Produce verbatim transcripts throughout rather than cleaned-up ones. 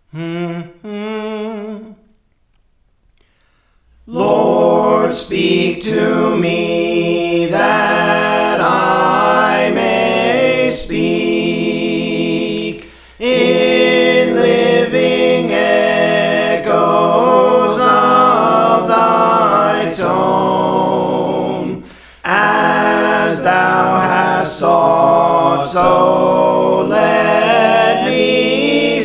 Mm-hmm. Lord, speak to me that I may speak in living echoes of thy tone, as thou hast sought, so let me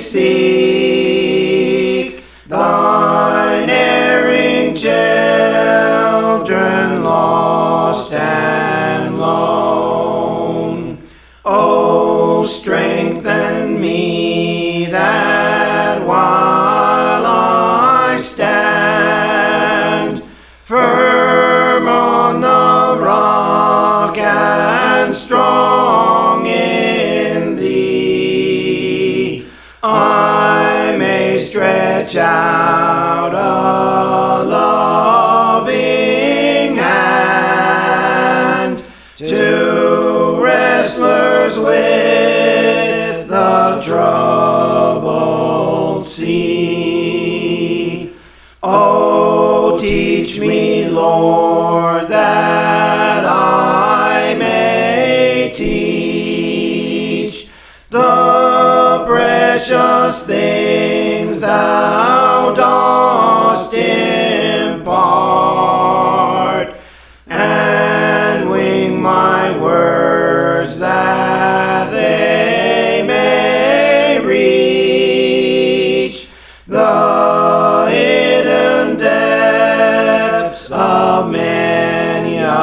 seek thine erring children lost and lone. O strengthen me that while I stand firm on the rock and strong in thee, I may stretch out a loving hand to wrestlers with the troubled sea. Oh, teach me, Lord, that I may teach the precious things thou dost impart, and wing my words that they may reach the hidden depths of many a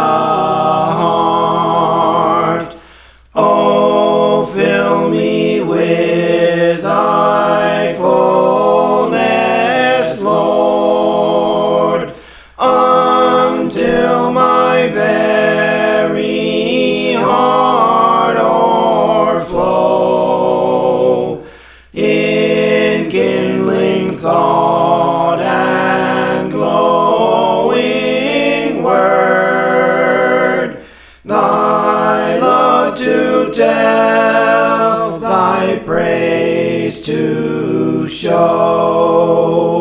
heart. Oh, fill me with thy fullness, Lord, until my very heart o'erflow in kindling thought and glowing word, thy love to tell, thy praise to show.